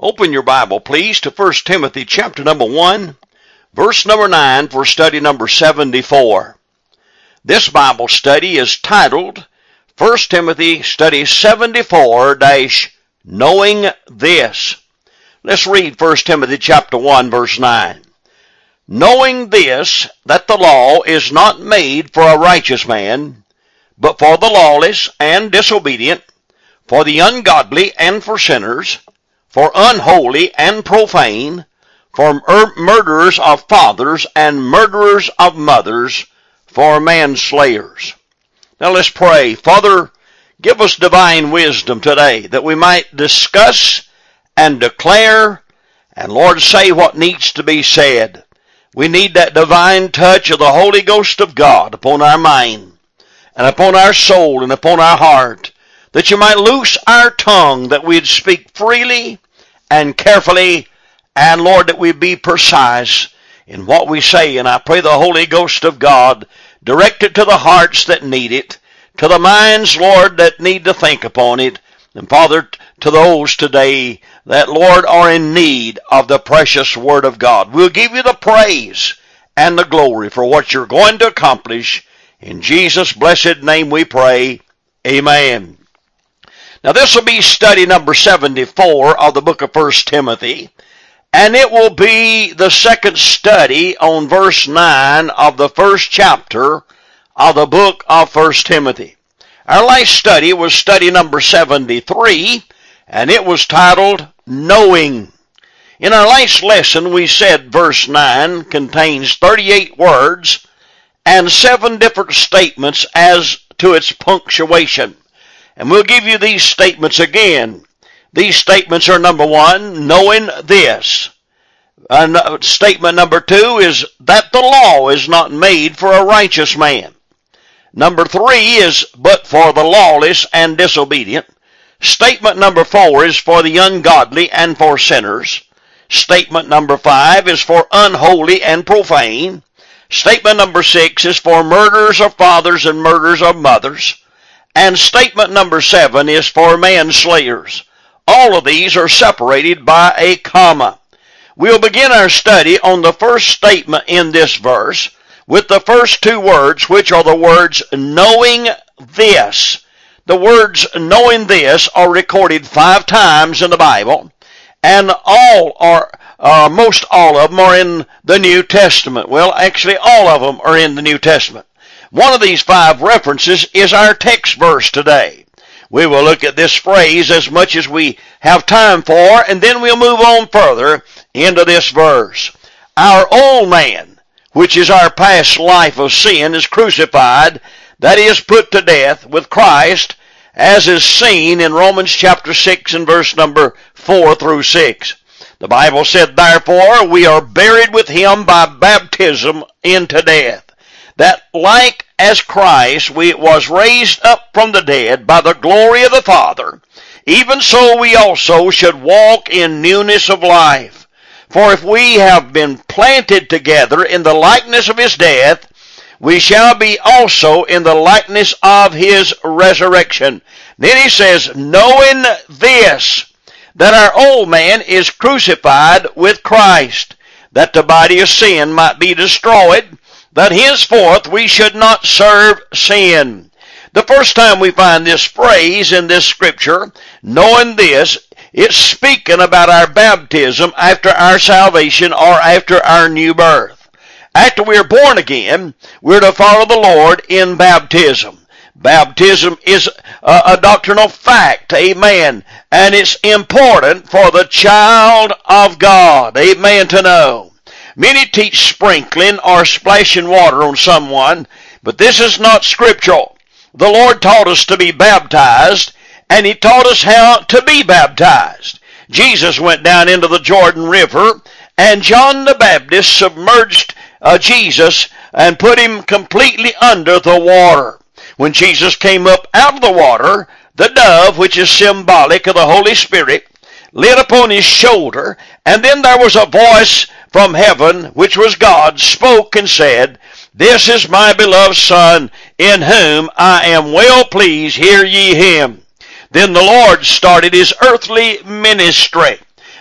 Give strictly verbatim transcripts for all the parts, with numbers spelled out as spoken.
Open your Bible, please, to First Timothy chapter number one, verse number nine for study number seventy-four. This Bible study is titled First Timothy Study seventy-four, Knowing This. Let's read First Timothy chapter one, verse nine. Knowing this, that the law is not made for a righteous man, but for the lawless and disobedient, for the ungodly and for sinners, for unholy and profane, for mur- murderers of fathers and murderers of mothers, for manslayers. Now let's pray. Father, give us divine wisdom today that we might discuss and declare and, Lord, say what needs to be said. We need that divine touch of the Holy Ghost of God upon our mind and upon our soul and upon our heart, that you might loose our tongue, that we'd speak freely and carefully, and, Lord, that we be precise in what we say. And I pray the Holy Ghost of God direct it to the hearts that need it, to the minds, Lord, that need to think upon it, and, Father, to those today that, Lord, are in need of the precious Word of God. We'll give you the praise and the glory for what you're going to accomplish. In Jesus' blessed name we pray. Amen. Now this will be study number seventy-four of the book of First Timothy, and it will be the second study on verse nine of the first chapter of the book of First Timothy. Our last study was study number seventy-three, and it was titled Knowing. In our last lesson we said verse nine contains thirty-eight words and seven different statements as to its punctuation. And we'll give you these statements again. These statements are, number one, knowing this. Uh, statement number two is that the law is not made for a righteous man. Number three is but for the lawless and disobedient. Statement number four is for the ungodly and for sinners. Statement number five is for unholy and profane. Statement number six is for murderers of fathers and murderers of mothers. And statement number seven is for manslayers. All of these are separated by a comma. We'll begin our study on the first statement in this verse with the first two words, which are the words knowing this. The words knowing this are recorded five times in the Bible, and all are, uh, most all of them are in the New Testament. Well, actually all of them are in the New Testament. One of these five references is our text verse today. We will look at this phrase as much as we have time for, and then we'll move on further into this verse. Our old man, which is our past life of sin, is crucified, that is, put to death with Christ, as is seen in Romans chapter six and verse number four through six. The Bible said, therefore, we are buried with him by baptism into death, that like as Christ we was raised up from the dead by the glory of the Father, even so we also should walk in newness of life. For if we have been planted together in the likeness of his death, we shall be also in the likeness of his resurrection. Then he says, knowing this, that our old man is crucified with Christ, that the body of sin might be destroyed, that henceforth we should not serve sin. The first time we find this phrase in this scripture, knowing this, it's speaking about our baptism after our salvation or after our new birth. After we're born again, we're to follow the Lord in baptism. Baptism is a, a doctrinal fact, amen, and it's important for the child of God, amen, to know. Many teach sprinkling or splashing water on someone, but this is not scriptural. The Lord taught us to be baptized, and he taught us how to be baptized. Jesus went down into the Jordan River, and John the Baptist submerged uh, Jesus and put him completely under the water. When Jesus came up out of the water, the dove, which is symbolic of the Holy Spirit, lit upon his shoulder, and then there was a voice from heaven, which was God, spoke and said, this is my beloved Son, in whom I am well pleased, hear ye him. Then the Lord started his earthly ministry.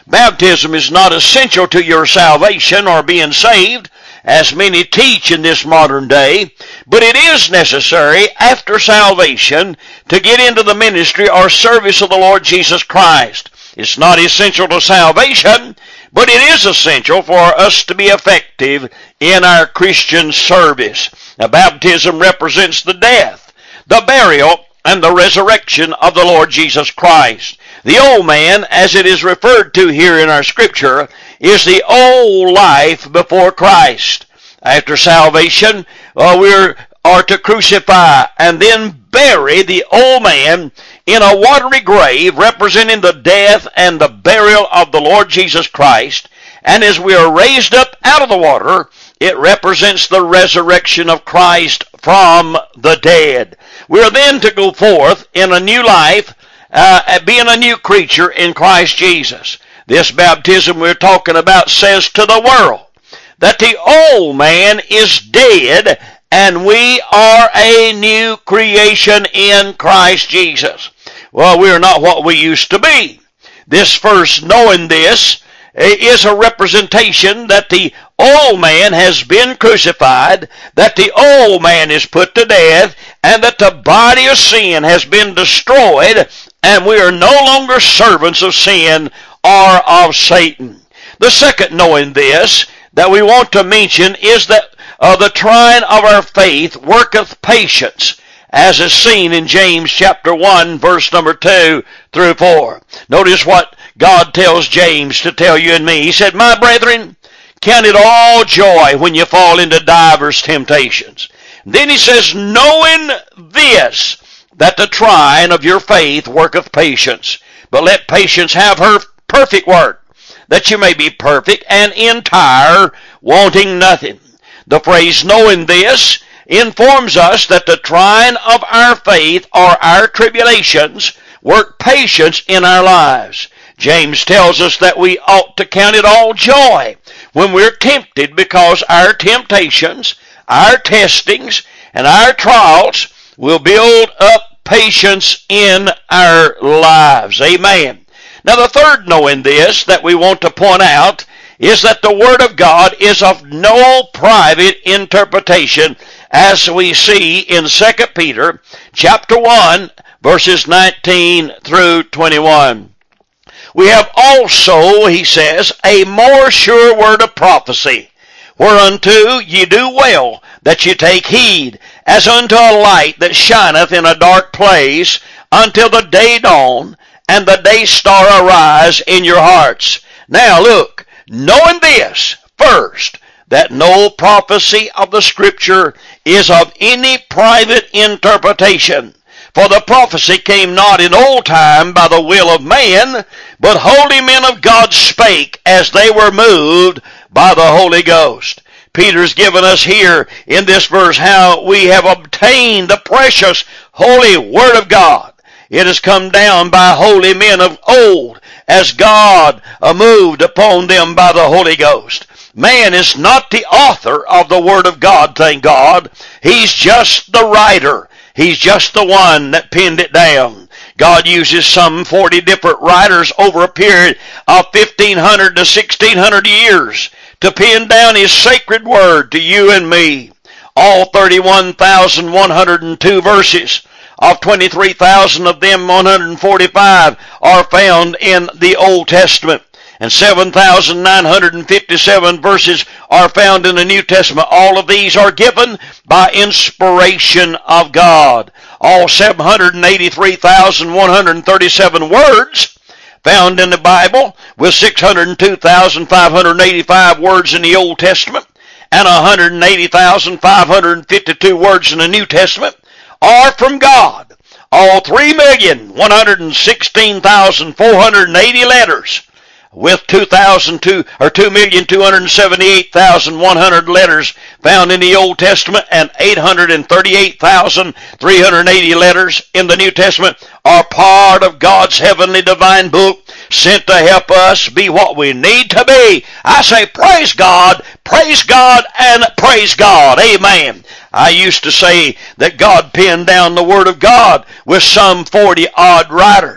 Baptism is not essential to your salvation or being saved, as many teach in this modern day, but it is necessary after salvation to get into the ministry or service of the Lord Jesus Christ. It's not essential to salvation, but it is essential for us to be effective in our Christian service. Now, baptism represents the death, the burial, and the resurrection of the Lord Jesus Christ. The old man, as it is referred to here in our scripture, is the old life before Christ. After salvation, uh, we are to crucify and then bury the old man in a watery grave representing the death and the burial of the Lord Jesus Christ. And as we are raised up out of the water, it represents the resurrection of Christ from the dead. We are then to go forth in a new life, uh, being a new creature in Christ Jesus. This baptism we're talking about says to the world that the old man is dead and we are a new creation in Christ Jesus. Well, we are not what we used to be. This first knowing this is a representation that the old man has been crucified, that the old man is put to death, and that the body of sin has been destroyed, and we are no longer servants of sin or of Satan. The second knowing this that we want to mention is that uh, the trying of our faith worketh patience, as is seen in James chapter one, verse number two through four. Notice what God tells James to tell you and me. He said, "My brethren, count it all joy when you fall into divers temptations." Then he says, "Knowing this, that the trying of your faith worketh patience. But let patience have her perfect work, that you may be perfect and entire, wanting nothing." The phrase "knowing this" informs us that the trying of our faith or our tribulations work patience in our lives. James tells us that we ought to count it all joy when we're tempted, because our temptations, our testings, and our trials will build up patience in our lives. Amen. Now, the third knowing this that we want to point out is that the Word of God is of no private interpretation, as we see in Second Peter chapter one, verses nineteen through twenty-one. "We have also," he says, "a more sure word of prophecy, whereunto ye do well that ye take heed, as unto a light that shineth in a dark place, until the day dawn, and the day star arise in your hearts." Now look, knowing this first, that no prophecy of the Scripture is of any private interpretation. For the prophecy came not in old time by the will of man, but holy men of God spake as they were moved by the Holy Ghost. Peter's given us here in this verse how we have obtained the precious holy Word of God. It has come down by holy men of old, as God moved upon them by the Holy Ghost. Man is not the author of the Word of God, thank God. He's just the writer. He's just the one that penned it down. God uses some forty different writers over a period of fifteen hundred to sixteen hundred years to pen down His sacred Word to you and me. All thirty-one thousand one hundred two verses, of twenty-three thousand of them, one hundred forty-five are found in the Old Testament, and seven thousand nine hundred fifty-seven verses are found in the New Testament. All of these are given by inspiration of God. All seven hundred eighty-three thousand one hundred thirty-seven words found in the Bible, with six hundred two thousand five hundred eighty-five words in the Old Testament, and one hundred eighty thousand five hundred fifty-two words in the New Testament, are from God. All three million one hundred sixteen thousand four hundred eighty letters, with two thousand two or two million two hundred seventy-eight thousand one hundred letters found in the Old Testament, and eight hundred thirty-eight thousand three hundred eighty letters in the New Testament, are part of God's heavenly divine book, sent to help us be what we need to be. I say praise God, praise God, and praise God. Amen. I used to say that God penned down the Word of God with some forty odd writers.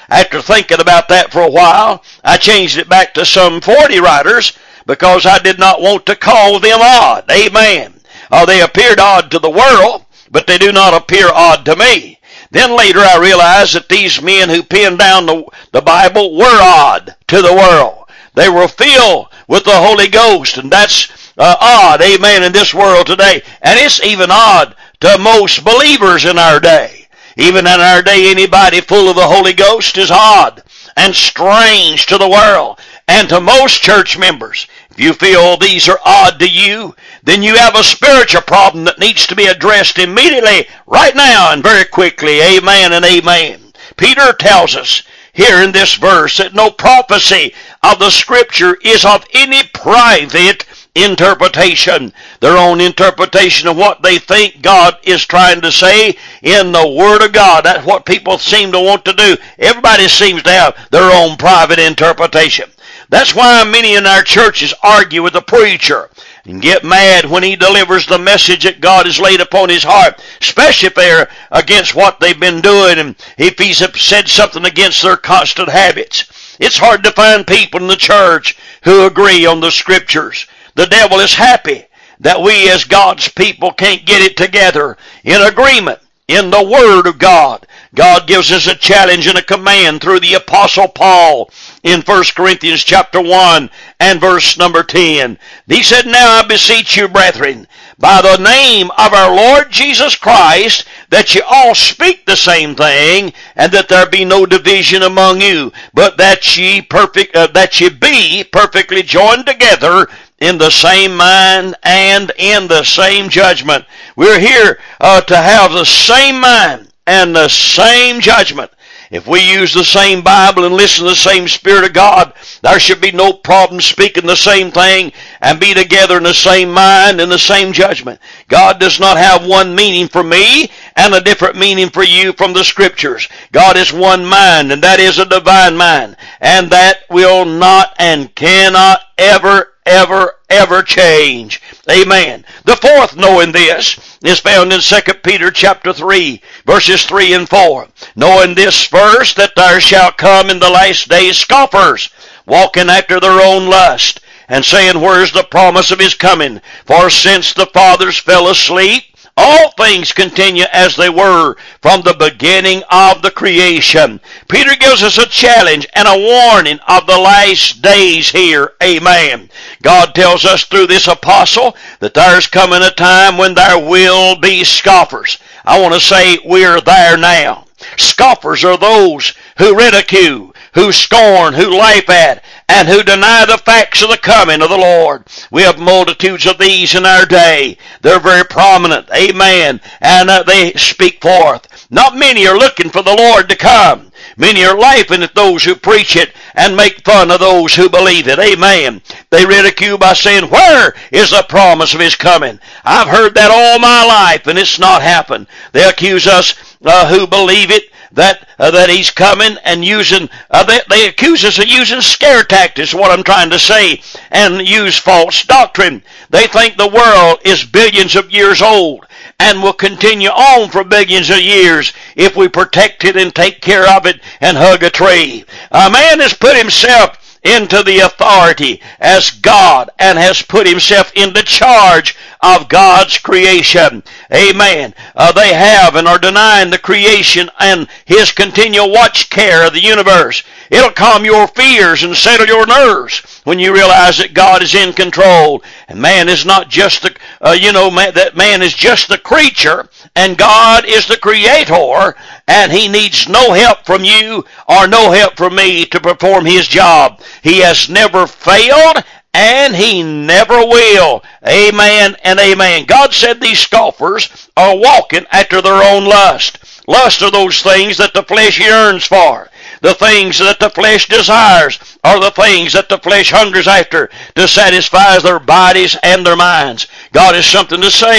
after thinking about that for a while, I changed it back to some forty writers because I did not want to call them odd. Amen. Uh, they appeared odd to the world, but they do not appear odd to me. Then later I realized that these men who penned down the, the Bible were odd to the world. They were filled with the Holy Ghost, and that's uh, odd, amen, in this world today. And it's even odd to most believers in our day. Even in our day, anybody full of the Holy Ghost is odd and strange to the world and to most church members. If you feel these are odd to you, then you have a spiritual problem that needs to be addressed immediately, right now, and very quickly. Amen and amen. Peter tells us here in this verse that no prophecy of the Scripture is of any private interpretation. Their own interpretation of what they think God is trying to say in the Word of God. That's what people seem to want to do. Everybody seems to have their own private interpretation. That's why many in our churches argue with the preacher and get mad when he delivers the message that God has laid upon his heart, especially if they're against what they've been doing and if he's said something against their constant habits. It's hard to find people in the church who agree on the Scriptures. The devil is happy that we as God's people can't get it together in agreement in the Word of God. God gives us a challenge and a command through the Apostle Paul in First Corinthians chapter one and verse number ten. He said, "Now I beseech you, brethren, by the name of our Lord Jesus Christ, that ye all speak the same thing, and that there be no division among you, but that ye perfect, uh, that ye be perfectly joined together in the same mind and in the same judgment." We're here uh, to have the same mind and the same judgment. If we use the same Bible and listen to the same Spirit of God, there should be no problem speaking the same thing and be together in the same mind and the same judgment. God does not have one meaning for me and a different meaning for you from the Scriptures. God is one mind, and that is a divine mind, and that will not and cannot ever ever, ever change. Amen. The fourth knowing this is found in Second Peter chapter three, verses three and four. "Knowing this first, that there shall come in the last days scoffers, walking after their own lust, and saying, Where is the promise of his coming? For since the fathers fell asleep, all things continue as they were from the beginning of the creation." Peter gives us a challenge and a warning of the last days here. Amen. God tells us through this apostle that there's coming a time when there will be scoffers. I want to say we're there now. Scoffers are those who ridicule, who scorn, who laugh at, and who deny the facts of the coming of the Lord. We have multitudes of these in our day. They're very prominent, amen, and uh, they speak forth. Not many are looking for the Lord to come. Many are laughing at those who preach it and make fun of those who believe it, amen. They ridicule by saying, Where is the promise of his coming? I've heard that all my life and it's not happened. They accuse us uh, who believe it that uh, that he's coming and using, uh, they, they accuse us of using scare tactics, what I'm trying to say, and use false doctrine. They think the world is billions of years old and will continue on for billions of years if we protect it and take care of it and hug a tree. A man has put himself into the authority as God and has put himself into charge of God's creation. Amen. Uh, they have and are denying the creation and his continual watch care of the universe. It'll calm your fears and settle your nerves when you realize that God is in control. And man is not just the, uh, you know, man, that man is just the creature and God is the creator, and he needs no help from you or no help from me to perform his job. He has never failed and he never will. Amen and amen. God said these scoffers are walking after their own lust. Lust are those things that the flesh yearns for. The things that the flesh desires are the things that the flesh hungers after to satisfy their bodies and their minds. God has something to say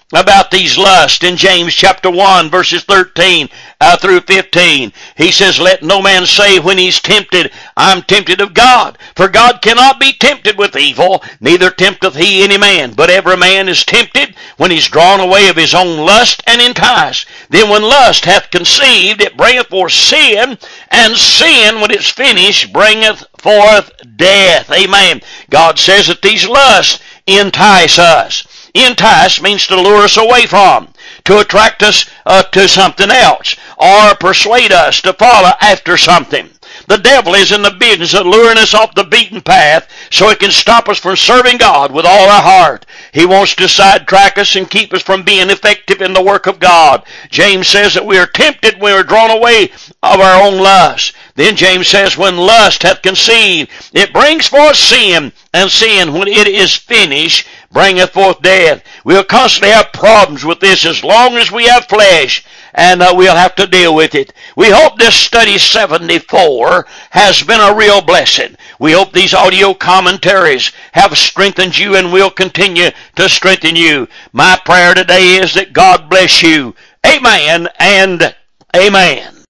about these lusts in James chapter one, verses thirteen uh, through fifteen. He says, let no man say when he's tempted, I'm tempted of God. For God cannot be tempted with evil, neither tempteth he any man. But every man is tempted when he's drawn away of his own lust and enticed. Then when lust hath conceived, it bringeth forth sin, and sin, when it's finished, bringeth forth death. Amen. God says that these lusts entice us. Entice means to lure us away from, to attract us uh, to something else, or persuade us to follow after something. The devil is in the business of luring us off the beaten path so he can stop us from serving God with all our heart. He wants to sidetrack us and keep us from being effective in the work of God. James says that we are tempted when we are drawn away of our own lust. Then James says, when lust hath conceived, it brings forth sin, and sin, when it is finished, bringeth forth death. We'll constantly have problems with this as long as we have flesh, and uh, we'll have to deal with it. We hope this study seventy-four has been a real blessing. We hope these audio commentaries have strengthened you and will continue to strengthen you. My prayer today is that God bless you. Amen and amen.